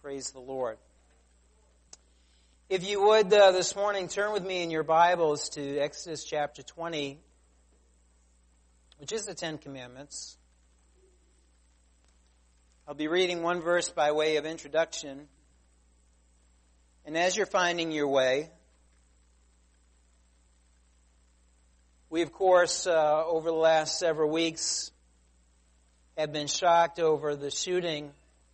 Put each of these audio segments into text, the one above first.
Praise the Lord. If you would this morning turn with me in your Bibles to Exodus chapter 20, which is the Ten Commandments. I'll be reading one verse by way of introduction. And as you're finding your way, we of course over the last several weeks have been shocked over the shooting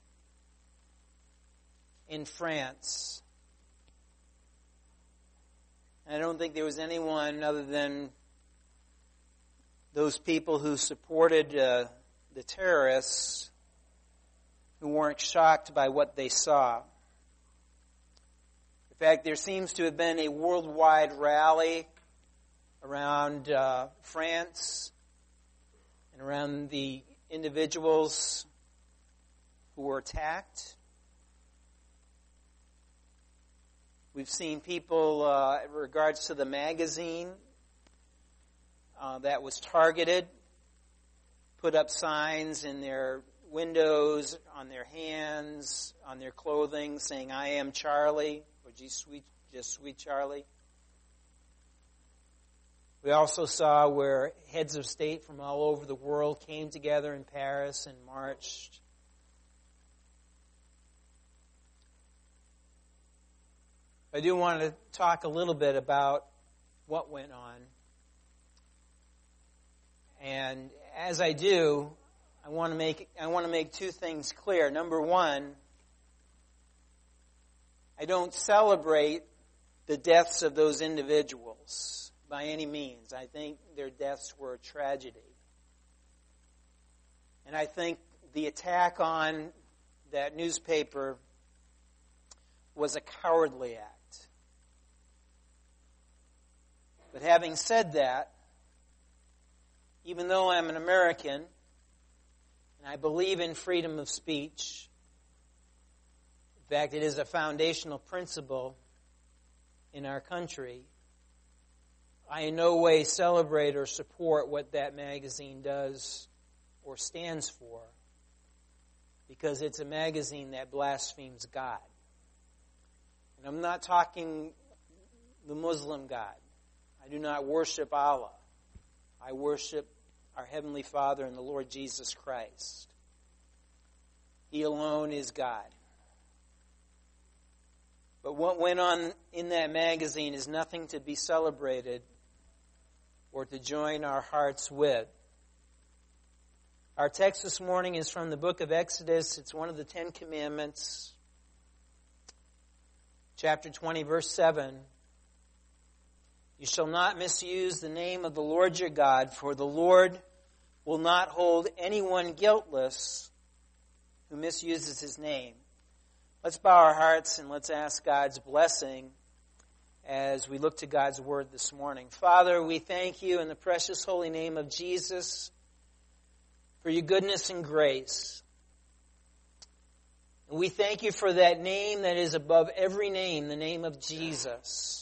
in France. And I don't think there was anyone other than those people who supported the terrorists who weren't shocked by what they saw. In fact, there seems to have been a worldwide rally around France and around the individuals who were attacked. We've seen people, in regards to the magazine that was targeted, put up signs in their windows, on their hands, on their clothing, saying, "I am Charlie," or just sweet Charlie. We also saw where heads of state from all over the world came together in Paris and marched. I do want to talk a little bit about what went on. And as I do, I want to make two things clear. Number one, I don't celebrate the deaths of those individuals by any means. I think their deaths were a tragedy. And I think the attack on that newspaper was a cowardly act. But having said that, even though I'm an American, and I believe in freedom of speech, in fact, it is a foundational principle in our country, I in no way celebrate or support what that magazine does or stands for, because it's a magazine that blasphemes God. And I'm not talking the Muslim God. I do not worship Allah. I worship our Heavenly Father and the Lord Jesus Christ. He alone is God. But what went on in that magazine is nothing to be celebrated or to join our hearts with. Our text this morning is from the book of Exodus. It's one of the Ten Commandments. Chapter 20, verse 7. You shall not misuse the name of the Lord your God, for the Lord will not hold anyone guiltless who misuses his name. Let's bow our hearts and let's ask God's blessing as we look to God's word this morning. Father, we thank you in the precious holy name of Jesus for your goodness and grace. And we thank you for that name that is above every name, the name of Jesus.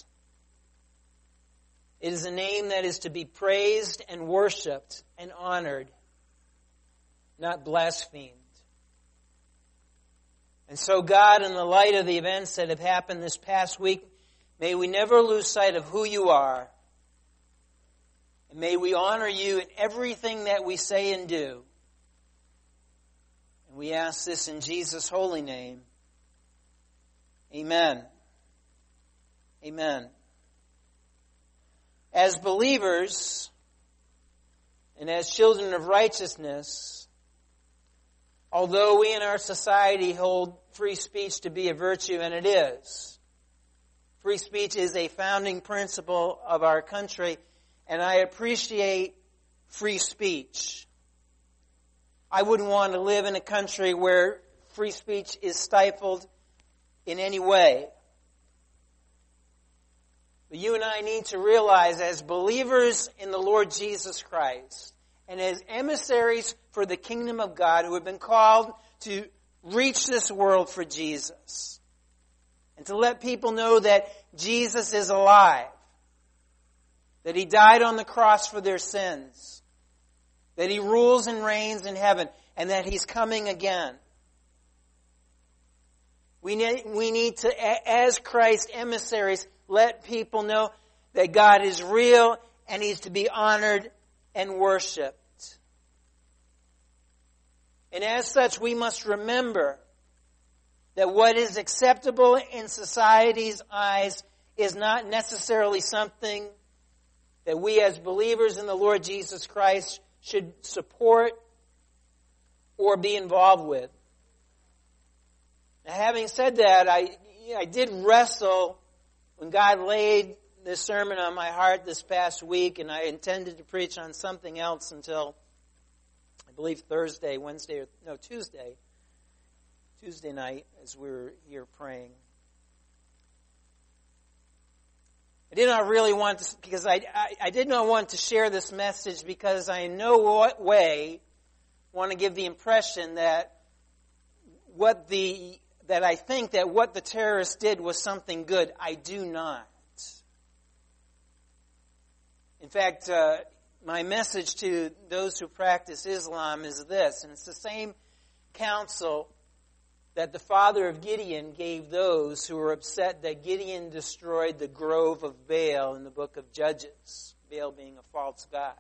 It is a name that is to be praised and worshiped and honored, not blasphemed. And so, God, in the light of the events that have happened this past week, may we never lose sight of who you are. And may we honor you in everything that we say and do. And we ask this in Jesus' holy name. Amen. Amen. As believers and as children of righteousness, although we in our society hold free speech to be a virtue, and it is, free speech is a founding principle of our country, and I appreciate free speech. I wouldn't want to live in a country where free speech is stifled in any way. But you and I need to realize, as believers in the Lord Jesus Christ, and as emissaries for the kingdom of God who have been called to reach this world for Jesus, and to let people know that Jesus is alive, that He died on the cross for their sins, that He rules and reigns in heaven, and that He's coming again. We need to, as Christ's emissaries, let people know that God is real and He's to be honored and worshipped. And as such, we must remember that what is acceptable in society's eyes is not necessarily something that we as believers in the Lord Jesus Christ should support or be involved with. Now, having said that, I did wrestle when God laid this sermon on my heart this past week, and I intended to preach on something else until, I believe, Tuesday night as we were here praying. I did not really want to, because I did not want to share this message because I in no way want to give the impression that I think that what the terrorists did was something good. I do not. In fact, my message to those who practice Islam is this, and it's the same counsel that the father of Gideon gave those who were upset that Gideon destroyed the grove of Baal in the book of Judges, Baal being a false god.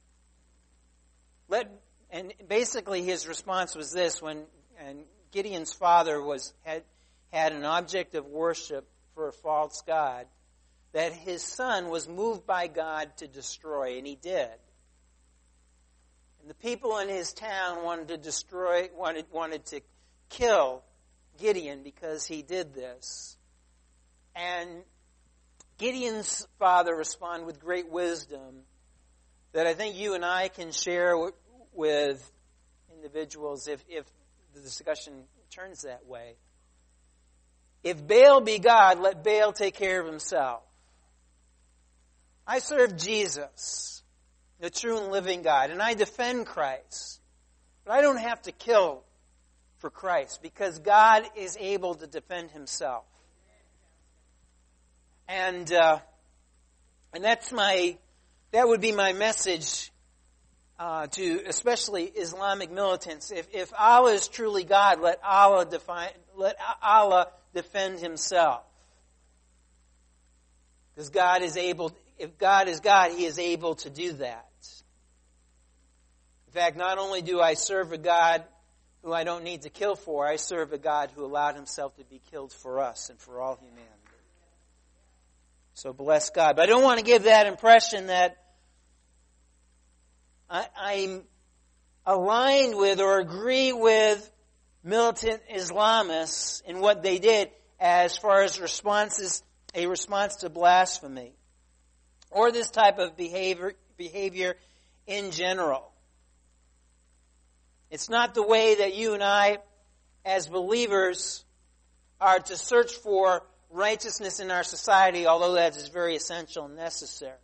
And basically his response was this, when Gideon's father had an object of worship for a false god, that his son was moved by God to destroy, and he did. And the people in his town wanted to kill Gideon because he did this. And Gideon's father responded with great wisdom that I think you and I can share with individuals if the discussion turns that way. If Baal be God, let Baal take care of himself. I serve Jesus, the true and living God, and I defend Christ. But I don't have to kill for Christ because God is able to defend Himself. And that would be my message to especially Islamic militants. If Allah is truly God, let Allah defend Himself. Because God is able. If God is God, He is able to do that. In fact, not only do I serve a God who I don't need to kill for, I serve a God who allowed Himself to be killed for us and for all humanity. So bless God. But I don't want to give that impression that I'm aligned with or agree with militant Islamists in what they did as far as a response to blasphemy or this type of behavior in general. It's not the way that you and I, as believers, are to search for righteousness in our society, although that is very essential and necessary.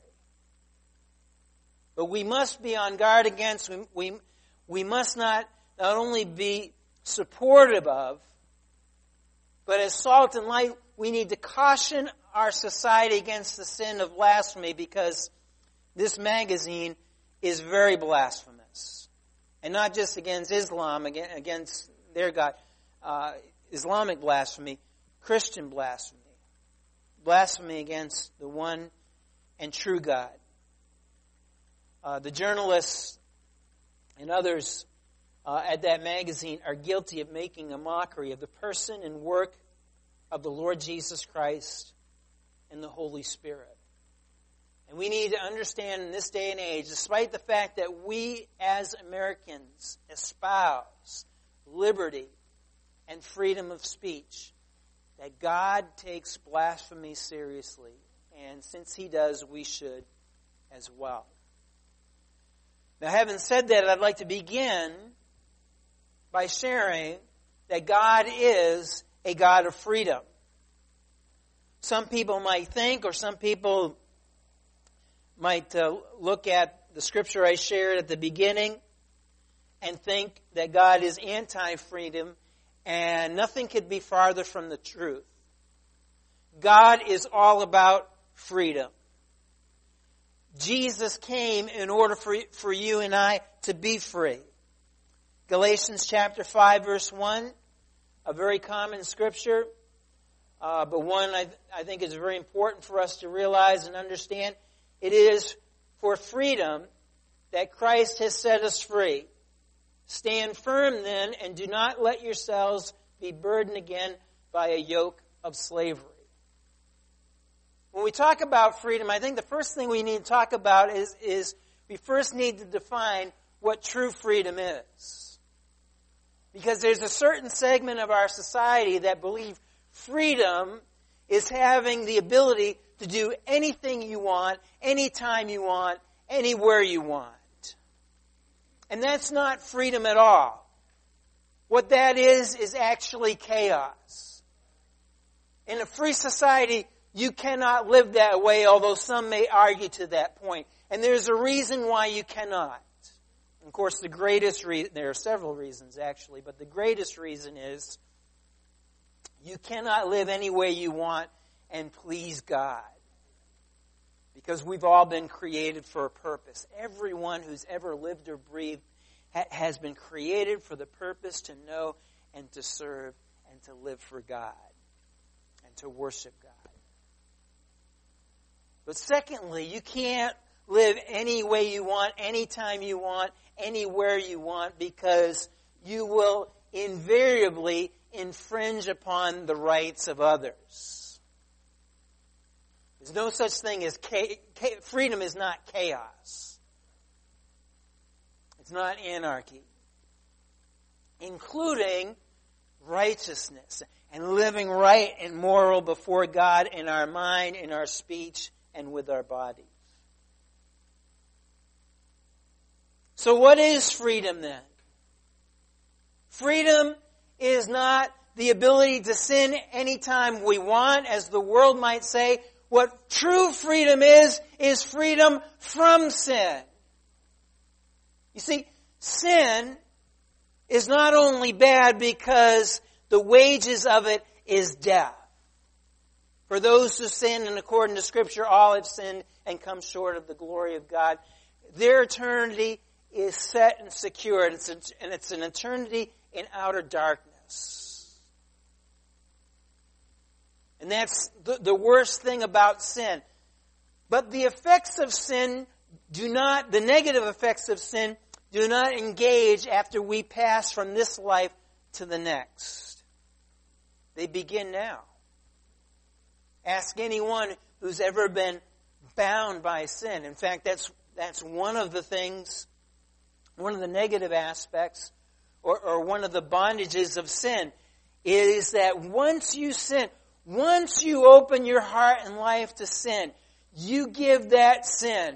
But we must be on guard against, we must not only be supportive of, but as salt and light, we need to caution our society against the sin of blasphemy because this magazine is very blasphemous. And not just against Islam, against their God, Islamic blasphemy, Christian blasphemy. Blasphemy against the one and true God. The journalists and others at that magazine are guilty of making a mockery of the person and work of the Lord Jesus Christ and the Holy Spirit. And we need to understand in this day and age, despite the fact that we as Americans espouse liberty and freedom of speech, that God takes blasphemy seriously. And since He does, we should as well. Now, having said that, I'd like to begin by sharing that God is a God of freedom. Some people might think, or some people might look at the scripture I shared at the beginning and think that God is anti-freedom, and nothing could be farther from the truth. God is all about freedom. Jesus came in order for you and I to be free. Galatians chapter 5 verse 1, a very common scripture, but one I think is very important for us to realize and understand. It is for freedom that Christ has set us free. Stand firm then, and do not let yourselves be burdened again by a yoke of slavery. When we talk about freedom, I think the first thing we need to talk about is we first need to define what true freedom is. Because there's a certain segment of our society that believe freedom is having the ability to do anything you want, anytime you want, anywhere you want. And that's not freedom at all. What that is actually chaos. In a free society, you cannot live that way, although some may argue to that point. And there's a reason why you cannot. Of course, the greatest reason, there are several reasons actually, but the greatest reason is you cannot live any way you want and please God. Because we've all been created for a purpose. Everyone who's ever lived or breathed has been created for the purpose to know and to serve and to live for God and to worship God. But secondly, you can't live any way you want, anytime you want, anywhere you want, because you will invariably infringe upon the rights of others. There's no such thing as freedom is not chaos. It's not anarchy. Including righteousness and living right and moral before God in our mind, in our speech, and with our bodies. So what is freedom then? Freedom is not the ability to sin anytime we want, as the world might say. What true freedom is freedom from sin. You see, sin is not only bad because the wages of it is death. For those who sin, and according to Scripture, all have sinned and come short of the glory of God. Their eternity is set and secure, and it's an eternity in outer darkness. And that's the worst thing about sin. But the effects of sin the negative effects of sin do not engage after we pass from this life to the next. They begin now. Ask anyone who's ever been bound by sin. In fact, that's one of the things, one of the negative aspects, or one of the bondages of sin, is that once you sin, once you open your heart and life to sin, you give that sin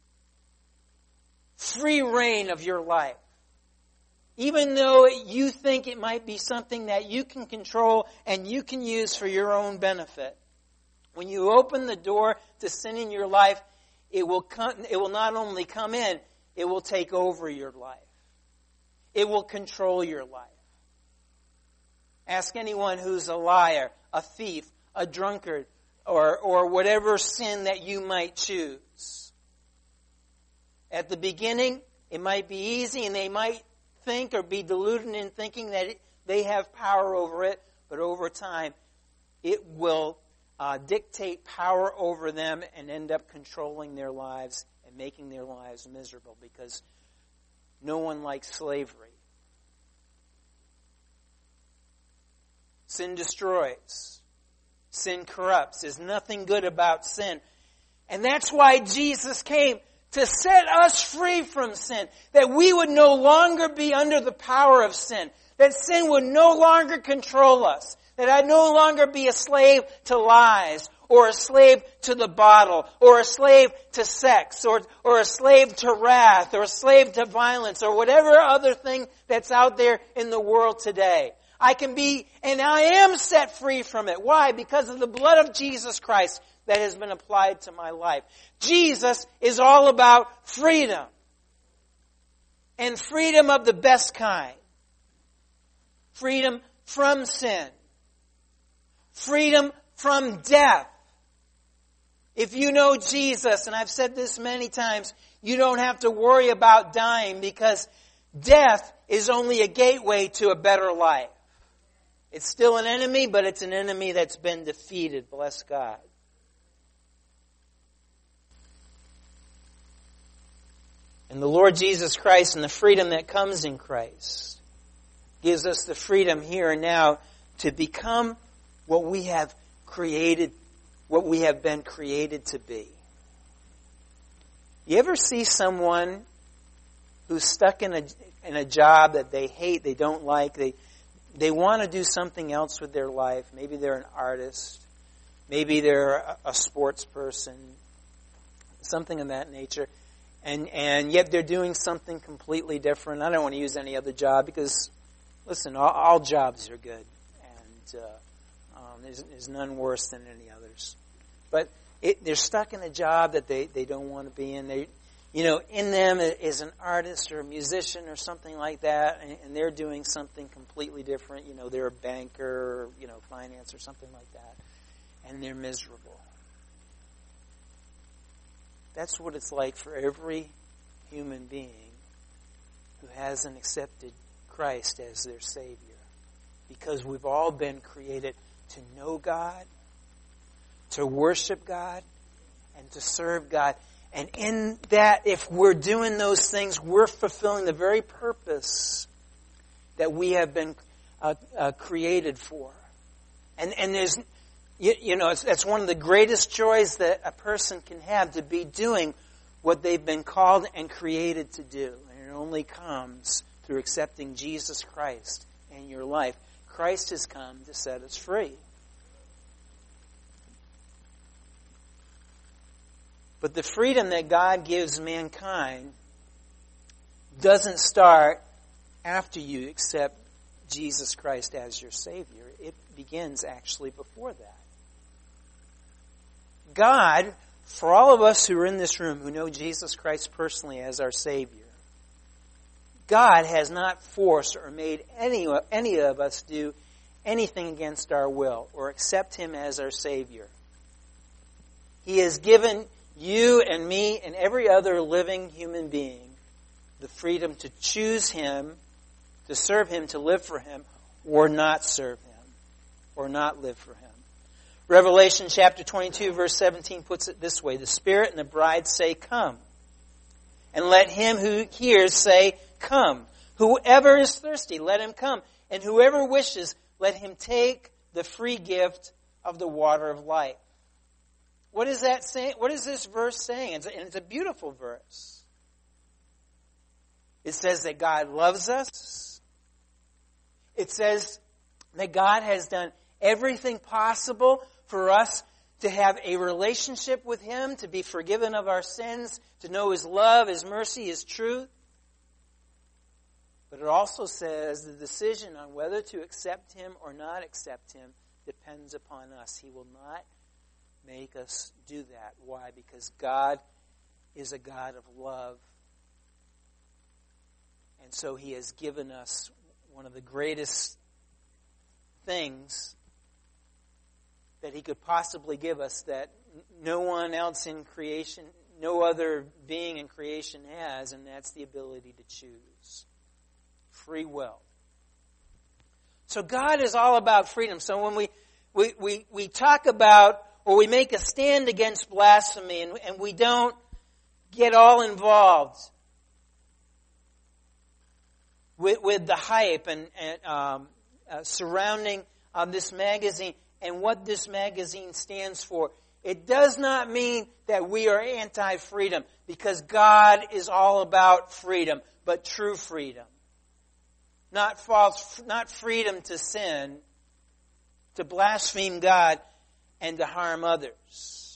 free reign of your life. Even though you think it might be something that you can control and you can use for your own benefit. When you open the door to sin in your life, it will not only come in, it will take over your life. It will control your life. Ask anyone who's a liar, a thief, a drunkard, or whatever sin that you might choose. At the beginning, it might be easy, and they might think or be deluded in thinking that they have power over it, but over time, it will dictate power over them and end up controlling their lives and making their lives miserable, because no one likes slavery. Sin destroys. Sin corrupts. There's nothing good about sin. And that's why Jesus came, to set us free from sin. That we would no longer be under the power of sin. That sin would no longer control us. That I'd no longer be a slave to lies, or a slave to the bottle, or a slave to sex, or a slave to wrath, or a slave to violence, or whatever other thing that's out there in the world today. I can be, and I am set free from it. Why? Because of the blood of Jesus Christ that has been applied to my life. Jesus is all about freedom. And freedom of the best kind. Freedom from sin. Freedom from death. If you know Jesus, and I've said this many times, you don't have to worry about dying, because death is only a gateway to a better life. It's still an enemy, but it's an enemy that's been defeated. Bless God. And the Lord Jesus Christ and the freedom that comes in Christ gives us the freedom here and now to become what we have created, what we have been created to be. You ever see someone who's stuck in a job that they hate, they don't like, they want to do something else with their life? Maybe they're an artist, maybe they're a sports person, something of that nature. And yet they're doing something completely different. I don't want to use any other job because, listen, all jobs are good. And there's none worse than any others. But they're stuck in a job that they don't want to be in. In them is an artist or a musician or something like that, and they're doing something completely different. They're a banker, or, finance or something like that. And they're miserable. That's what it's like for every human being who hasn't accepted Christ as their Savior. Because we've all been created to know God, to worship God, and to serve God. And in that, if we're doing those things, we're fulfilling the very purpose that we have been created for. And there's... it's one of the greatest joys that a person can have, to be doing what they've been called and created to do. And it only comes through accepting Jesus Christ in your life. Christ has come to set us free. But the freedom that God gives mankind doesn't start after you accept Jesus Christ as your Savior. It begins actually before that. God, for all of us who are in this room who know Jesus Christ personally as our Savior, God has not forced or made any of us do anything against our will or accept Him as our Savior. He has given you and me and every other living human being the freedom to choose Him, to serve Him, to live for Him, or not serve Him, or not live for Him. Revelation chapter 22 verse 17 puts it this way: the Spirit and the bride say, "Come." And let him who hears say, "Come." Whoever is thirsty, let him come. And whoever wishes, let him take the free gift of the water of life. What is that saying? What is this verse saying? And it's a beautiful verse. It says that God loves us. It says that God has done everything possible for us to have a relationship with Him, to be forgiven of our sins, to know His love, His mercy, His truth. But it also says the decision on whether to accept Him or not accept Him depends upon us. He will not make us do that. Why? Because God is a God of love. And so He has given us one of the greatest things that He could possibly give us, that no one else in creation, no other being in creation has, and that's the ability to choose. Free will. So God is all about freedom. So when we talk about, or we make a stand against blasphemy, and we don't get all involved with the hype and surrounding this magazine and what this magazine stands for, it does not mean that we are anti-freedom, because God is all about freedom, but true freedom. Not false, not freedom to sin, to blaspheme God, and to harm others.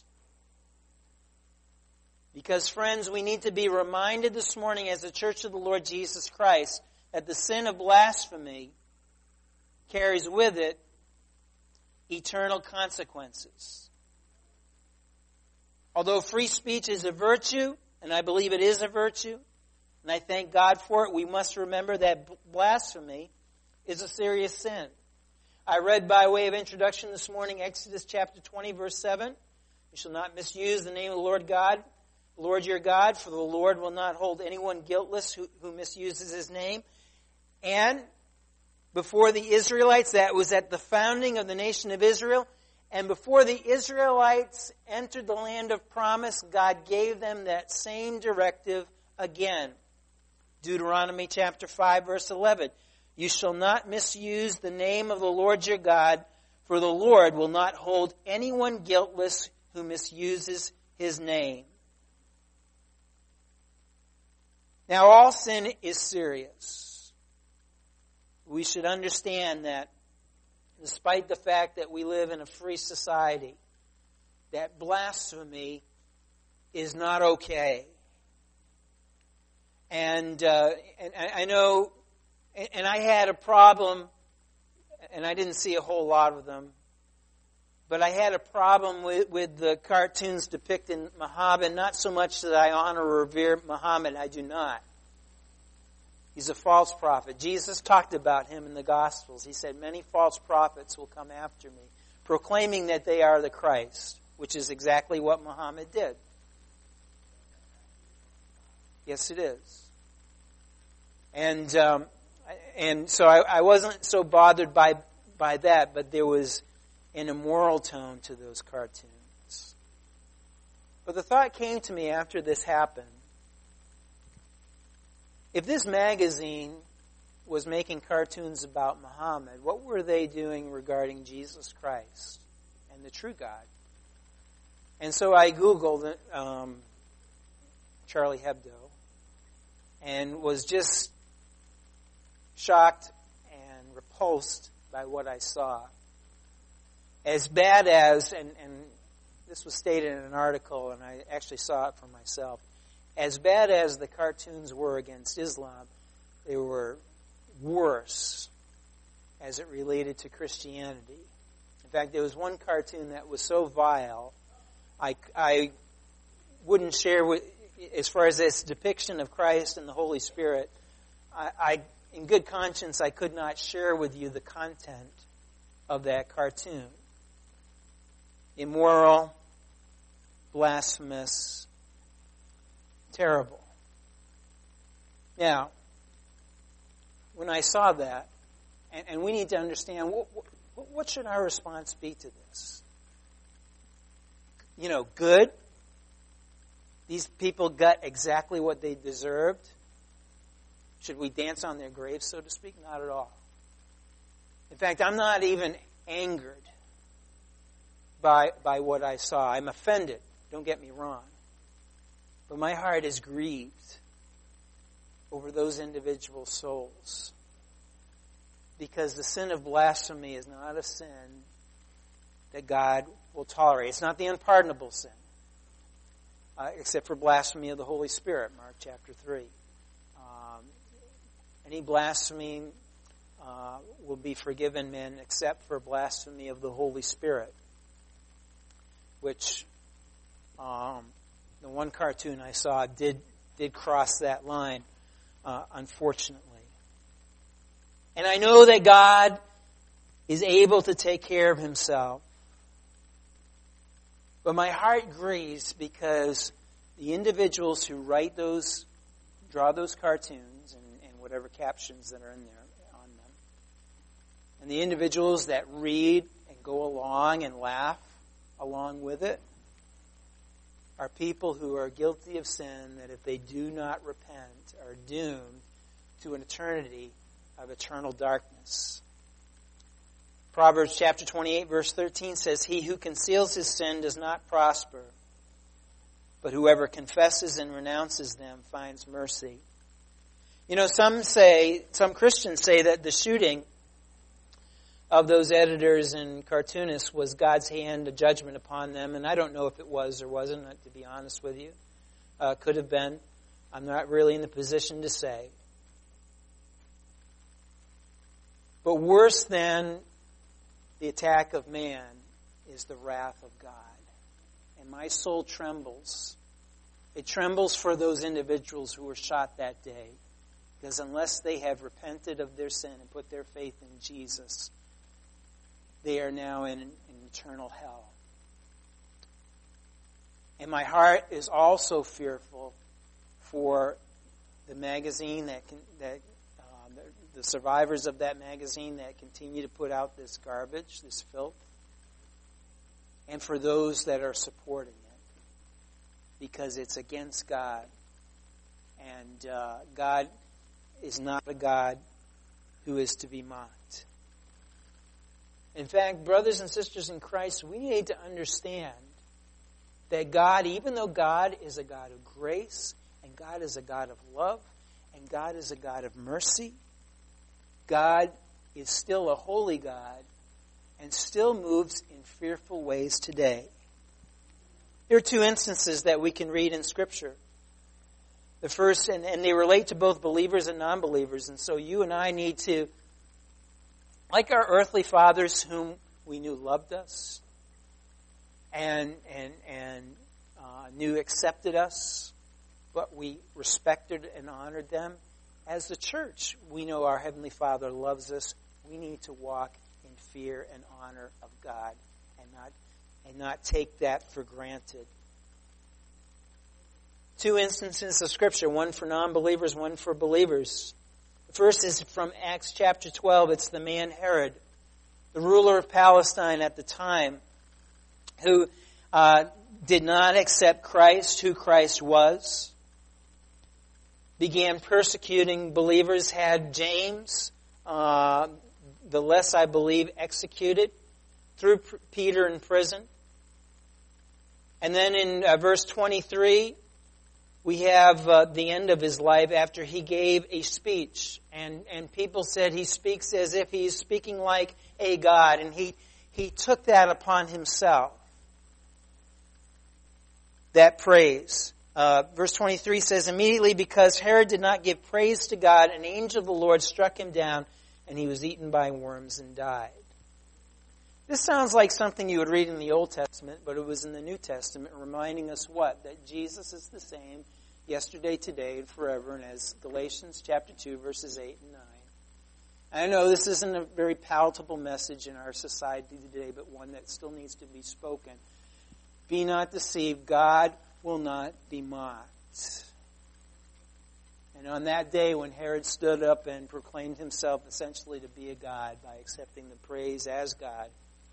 Because, friends, we need to be reminded this morning as the Church of the Lord Jesus Christ that the sin of blasphemy carries with it eternal consequences. Although free speech is a virtue, and I believe it is a virtue, and I thank God for it, we must remember that blasphemy is a serious sin. I read by way of introduction this morning Exodus chapter 20, verse 7. You shall not misuse the name of the Lord your God, for the Lord will not hold anyone guiltless who misuses His name. before the Israelites. That was at the founding of the nation of Israel. And before the Israelites entered the land of promise, God gave them that same directive again. Deuteronomy chapter 5, verse 11. You shall not misuse the name of the Lord your God, for the Lord will not hold anyone guiltless who misuses his name. Now, all sin is serious. We should understand that despite the fact that we live in a free society, that blasphemy is not okay. And I know, and I had a problem, and I didn't see a whole lot of them, but I had a problem with the cartoons depicting Muhammad, not so much that I honor or revere Muhammad, I do not. He's a false prophet. Jesus talked about him in the Gospels. He said, many false prophets will come after me, proclaiming that they are the Christ, which is exactly what Muhammad did. Yes, it is. And so I wasn't so bothered by that, but there was an immoral tone to those cartoons. But the thought came to me after this happened. If this magazine was making cartoons about Muhammad, what were they doing regarding Jesus Christ and the true God? And so I Googled Charlie Hebdo and was just shocked and repulsed by what I saw. As bad as, and this was stated in an article, and I actually saw it for myself, as bad as the cartoons were against Islam, they were worse as it related to Christianity. In fact, there was one cartoon that was so vile, I wouldn't share with, as far as its depiction of Christ and the Holy Spirit, I in good conscience, I could not share with you the content of that cartoon. Immoral, blasphemous, terrible. Now, when I saw that, and we need to understand, what should our response be to this? You know, good. These people got exactly what they deserved. Should we dance on their graves, so to speak? Not at all. In fact, I'm not even angered by what I saw. I'm offended. Don't get me wrong. But my heart is grieved over those individual souls. Because the sin of blasphemy is not a sin that God will tolerate. It's not the unpardonable sin. Except for blasphemy of the Holy Spirit, Mark chapter 3. Any blasphemy will be forgiven men except for blasphemy of the Holy Spirit. Which the one cartoon I saw did cross that line, unfortunately. And I know that God is able to take care of himself. But my heart grieves because the individuals who draw those cartoons and whatever captions that are in there on them, and the individuals that read and go along and laugh along with it, are people who are guilty of sin that if they do not repent are doomed to an eternity of eternal darkness. Proverbs chapter 28 verse 13 says, he who conceals his sin does not prosper, but whoever confesses and renounces them finds mercy. You know, some Christians say that the shooting of those editors and cartoonists was God's hand, a judgment upon them, and I don't know if it was or wasn't, to be honest with you. Could have been. I'm not really in the position to say. But worse than the attack of man is the wrath of God. And my soul trembles. It trembles for those individuals who were shot that day. Because unless they have repented of their sin and put their faith in Jesus, they are now in eternal hell. And my heart is also fearful for the magazine the survivors of that magazine that continue to put out this garbage, this filth, and for those that are supporting it, because it's against God. And God is not a God who is to be mocked. In fact, brothers and sisters in Christ, we need to understand that God, even though God is a God of grace, and God is a God of love, and God is a God of mercy, God is still a holy God and still moves in fearful ways today. There are two instances that we can read in Scripture. The first, and they relate to both believers and non-believers, and so you and I need to, like our earthly fathers whom we knew loved us and knew accepted us, but we respected and honored them. As the church, we know our Heavenly Father loves us. We need to walk in fear and honor of God and not take that for granted. Two instances of Scripture, one for non-believers, one for believers. The first is from Acts chapter 12. It's the man Herod, the ruler of Palestine at the time, who did not accept Christ, who Christ was, began persecuting believers, had James, the less I believe, executed, threw Peter in prison. And then in verse 23, we have the end of his life after he gave a speech. And people said he speaks as if he's speaking like a God. And he took that upon himself, that praise. Verse 23 says, immediately because Herod did not give praise to God, an angel of the Lord struck him down, and he was eaten by worms and died. This sounds like something you would read in the Old Testament, but it was in the New Testament, reminding us what? That Jesus is the same yesterday, today, and forever, and as Galatians chapter 2, verses 8 and 9. I know this isn't a very palatable message in our society today, but one that still needs to be spoken. Be not deceived, God will not be mocked. And on that day when Herod stood up and proclaimed himself essentially to be a God by accepting the praise as God,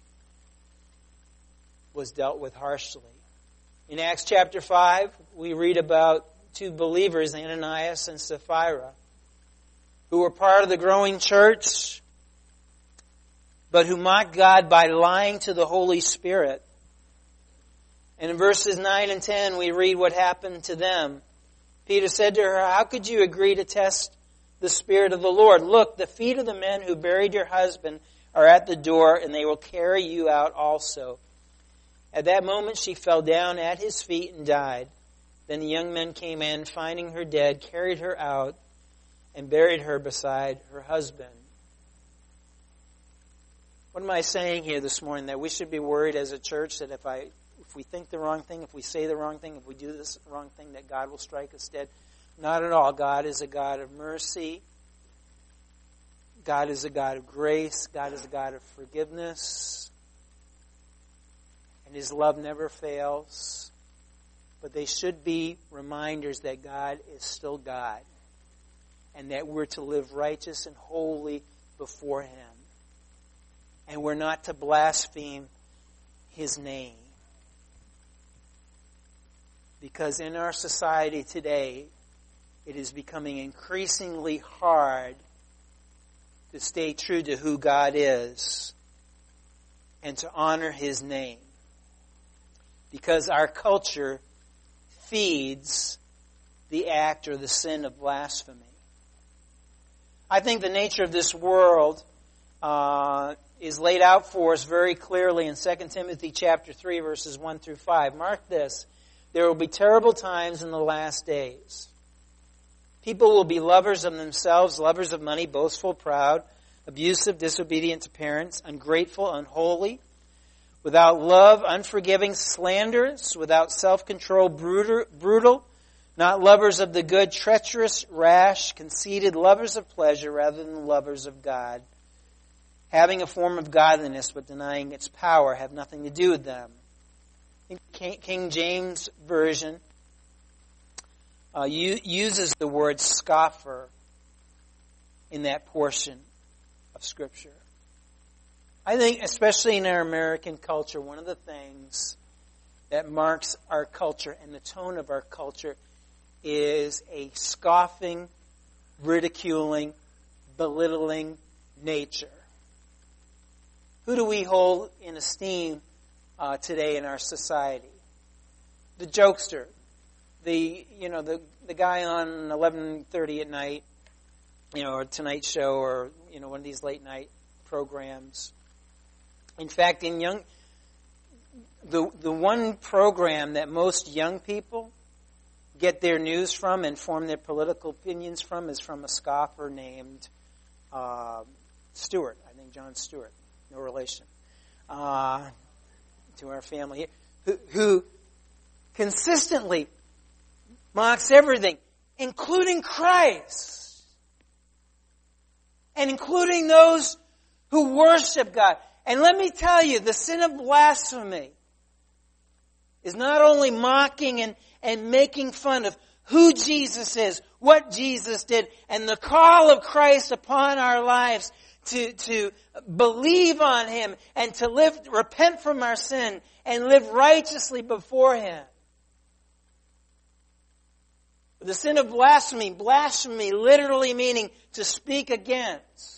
was dealt with harshly. In Acts chapter 5, we read about two believers, Ananias and Sapphira, who were part of the growing church, but who mocked God by lying to the Holy Spirit. And in verses 9 and 10, we read what happened to them. Peter said to her, how could you agree to test the Spirit of the Lord? Look, the feet of the men who buried your husband are at the door, and they will carry you out also. At that moment she fell down at his feet and died. Then the young men came in, finding her dead, carried her out, and buried her beside her husband. What am I saying here this morning? That we should be worried as a church that if we think the wrong thing, if we say the wrong thing, if we do this wrong thing, that God will strike us dead? Not at all. God is a God of mercy. God is a God of grace. God is a God of forgiveness. And His love never fails. But they should be reminders that God is still God. And that we're to live righteous and holy before Him. And we're not to blaspheme His name. Because in our society today, it is becoming increasingly hard to stay true to who God is and to honor His name. Because our culture feeds the act or the sin of blasphemy. I think the nature of this world is laid out for us very clearly in 2 Timothy chapter 3, verses 1 through 5. Mark this. There will be terrible times in the last days. People will be lovers of themselves, lovers of money, boastful, proud, abusive, disobedient to parents, ungrateful, unholy, without love, unforgiving, slanderous, without self-control, brutal, not lovers of the good, treacherous, rash, conceited, lovers of pleasure rather than lovers of God, having a form of godliness but denying its power, have nothing to do with them. King James Version uses the word scoffer in that portion of Scripture. I think, especially in our American culture, one of the things that marks our culture and the tone of our culture is a scoffing, ridiculing, belittling nature. Who do we hold in esteem today in our society? The jokester, the guy on 11:30 at night, or Tonight Show, or one of these late night programs. In fact, the one program that most young people get their news from and form their political opinions from is from a scoffer named Stewart. I think Jon Stewart, no relation to our family, who consistently mocks everything, including Christ, and including those who worship God. And let me tell you, the sin of blasphemy is not only mocking and making fun of who Jesus is, what Jesus did, and the call of Christ upon our lives to believe on Him and to repent from our sin and live righteously before Him. The sin of blasphemy literally meaning to speak against.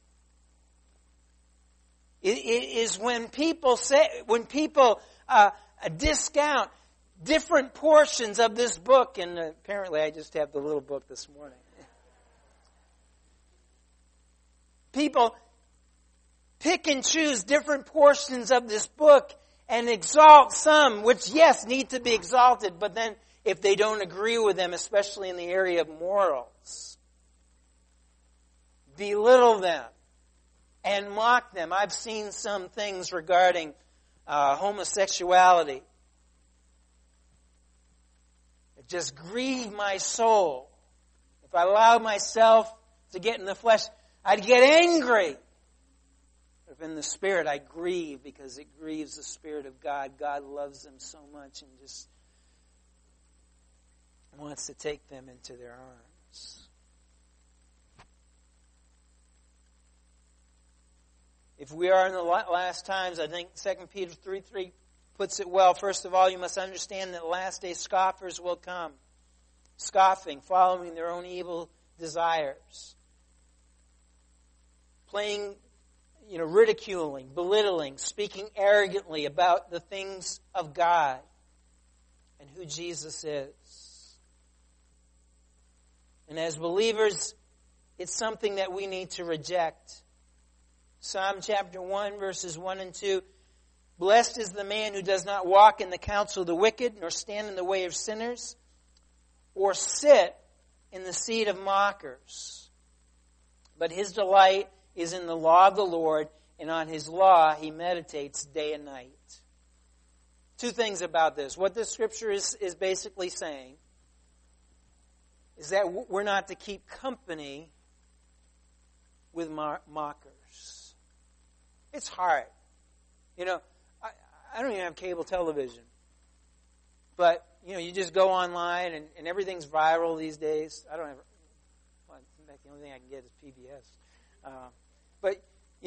It is when people discount different portions of this book, and apparently I just have the little book this morning. People pick and choose different portions of this book and exalt some, which, yes, need to be exalted, but then if they don't agree with them, especially in the area of morals, belittle them and mock them. I've seen some things regarding homosexuality. It just grieved my soul. If I allowed myself to get in the flesh, I'd get angry. But if in the Spirit, I grieve because it grieves the Spirit of God. God loves them so much and just wants to take them into their arms. If we are in the last times, I think 2 Peter 3:3 puts it well. First of all, you must understand that last day scoffers will come. Scoffing, following their own evil desires. Playing, ridiculing, belittling, speaking arrogantly about the things of God and who Jesus is. And as believers, it's something that we need to reject. Psalm chapter 1, verses 1 and 2. Blessed is the man who does not walk in the counsel of the wicked, nor stand in the way of sinners, or sit in the seat of mockers. But his delight is in the law of the Lord, and on His law he meditates day and night. Two things about this. What this scripture is basically saying is that we're not to keep company with mockers. It's hard. I don't even have cable television. But, you just go online and everything's viral these days. I don't have... Well, in fact, the only thing I can get is PBS. But,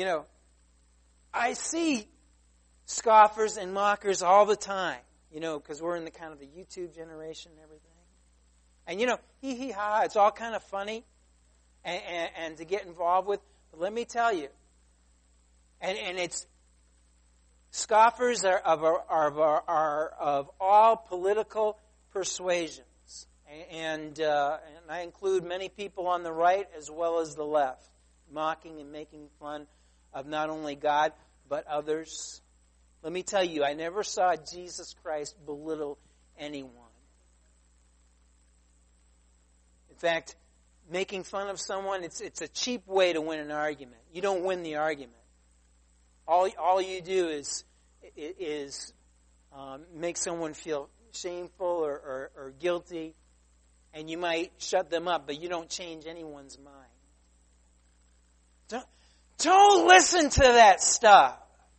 I see scoffers and mockers all the time, because we're in the kind of the YouTube generation and everything. And, hee ha, it's all kind of funny and to get involved with. But let me tell you, and it's scoffers are of all political persuasions. And I include many people on the right as well as the left, mocking and making fun of not only God, but others. Let me tell you, I never saw Jesus Christ belittle anyone. In fact, making fun of someone, it's a cheap way to win an argument. You don't win the argument. All you do is make someone feel shameful or guilty, and you might shut them up, but you don't change anyone's mind. Don't listen to that stuff.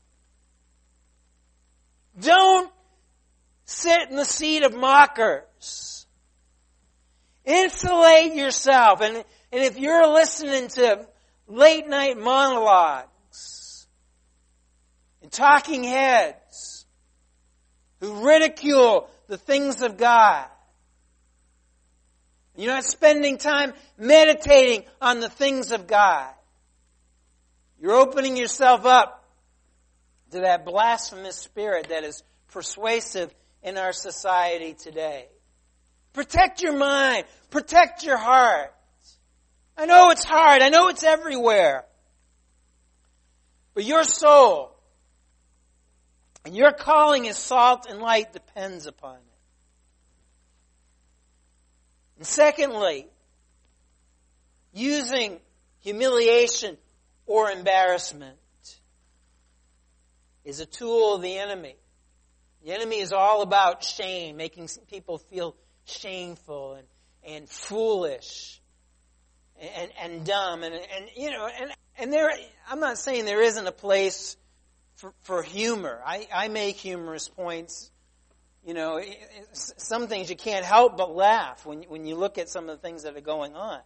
Don't sit in the seat of mockers. Insulate yourself. And And if you're listening to late night monologues and talking heads who ridicule the things of God, you're not spending time meditating on the things of God, you're opening yourself up to that blasphemous spirit that is persuasive in our society today. Protect your mind. Protect your heart. I know it's hard. I know it's everywhere. But your soul and your calling as salt and light depends upon it. And secondly, using humiliation or embarrassment is a tool of the enemy. The enemy is all about shame, making people feel shameful and foolish and dumb and there. I'm not saying there isn't a place for humor. I make humorous points. Some things you can't help but laugh when you look at some of the things that are going on.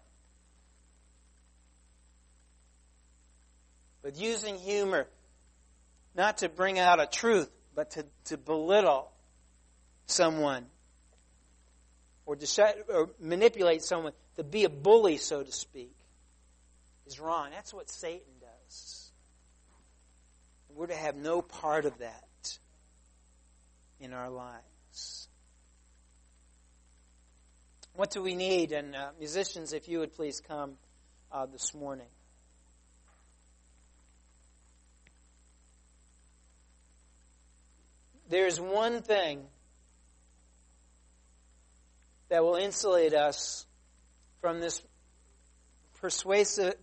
But using humor not to bring out a truth, but to belittle someone or manipulate someone, to be a bully, so to speak, is wrong. That's what Satan does. We're to have no part of that in our lives. What do we need? And musicians, if you would please come this morning. There's one thing that will insulate us from this pervasive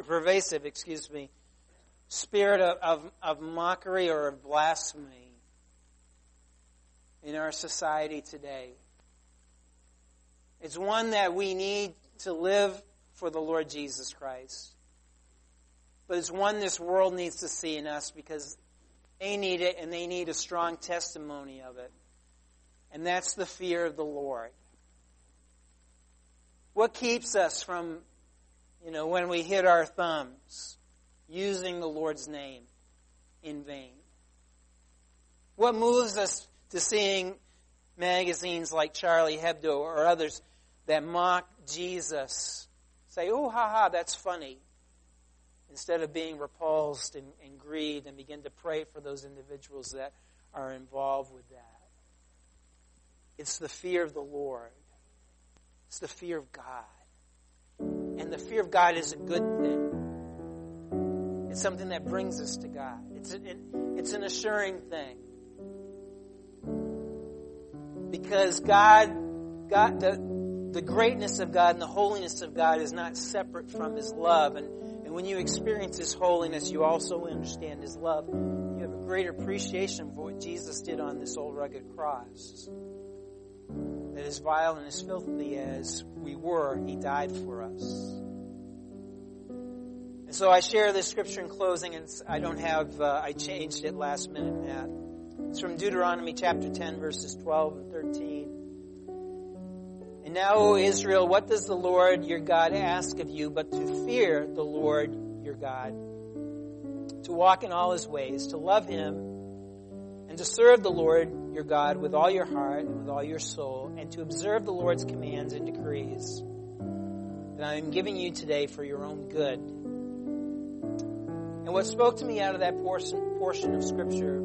spirit of mockery or of blasphemy in our society today. It's one that we need to live for the Lord Jesus Christ. But it's one this world needs to see in us because they need it and they need a strong testimony of it. And that's the fear of the Lord. What keeps us from, when we hit our thumbs, using the Lord's name in vain? What moves us to seeing magazines like Charlie Hebdo or others that mock Jesus? Say, oh, ha, that's funny. Instead of being repulsed and grieved and begin to pray for those individuals that are involved with that. It's the fear of the Lord. It's the fear of God. And the fear of God is a good thing. It's something that brings us to God. It's an assuring thing. Because the greatness of God and the holiness of God is not separate from His love. And when you experience His holiness, you also understand His love. You have a greater appreciation for what Jesus did on this old rugged cross. That as vile and as filthy as we were, He died for us. And so I share this scripture in closing, and I changed it last minute, Matt. It's from Deuteronomy chapter 10, verses 12 and 13. And now, O Israel, what does the Lord your God ask of you but to fear the Lord your God, to walk in all His ways, to love Him, and to serve the Lord your God with all your heart and with all your soul, and to observe the Lord's commands and decrees that I am giving you today for your own good. And what spoke to me out of that portion of Scripture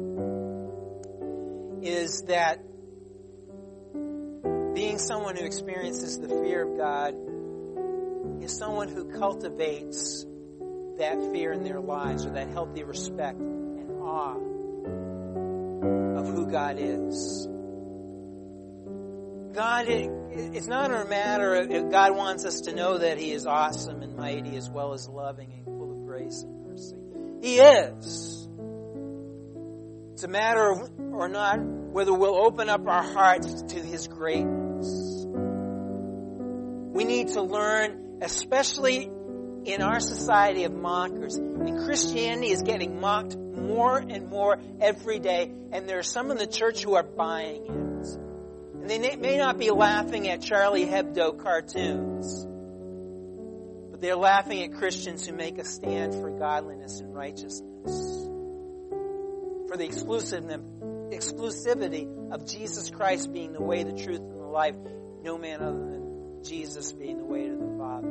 is that being someone who experiences the fear of God is someone who cultivates that fear in their lives, or that healthy respect and awe of who God is. God, it's not a matter of God wants us to know that He is awesome and mighty as well as loving and full of grace and mercy. He is. It's a matter of, or not, whether we'll open up our hearts to His greatness. We need to learn, especially in our society of mockers, and Christianity is getting mocked more and more every day, and there are some in the church who are buying it. And they may not be laughing at Charlie Hebdo cartoons, but they're laughing at Christians who make a stand for godliness and righteousness, for the exclusivity of Jesus Christ being the way, the truth, and the life, no man other than Jesus being the way to the Father.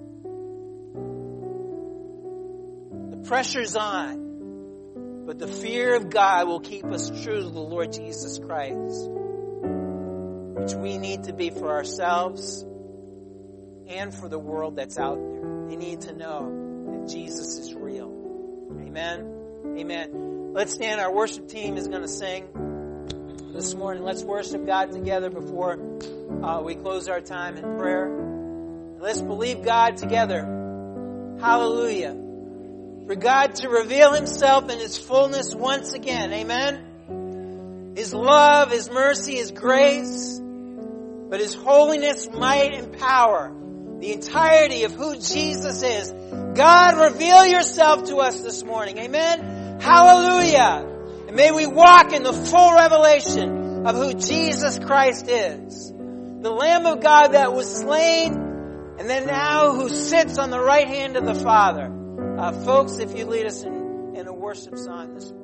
The pressure's on, but the fear of God will keep us true to the Lord Jesus Christ, which we need to be for ourselves and for the world that's out there. They need to know that Jesus is real. Amen? Amen. Let's stand. Our worship team is going to sing this morning. Let's worship God together before we close our time in prayer. Let's believe God together. Hallelujah. For God to reveal Himself in His fullness once again. Amen? His love, His mercy, His grace, but His holiness, might, and power. The entirety of who Jesus is. God, reveal Yourself to us this morning. Amen? Hallelujah. And may we walk in the full revelation of who Jesus Christ is. The Lamb of God that was slain, and then now who sits on the right hand of the Father. Folks, if you lead us in a worship song this morning.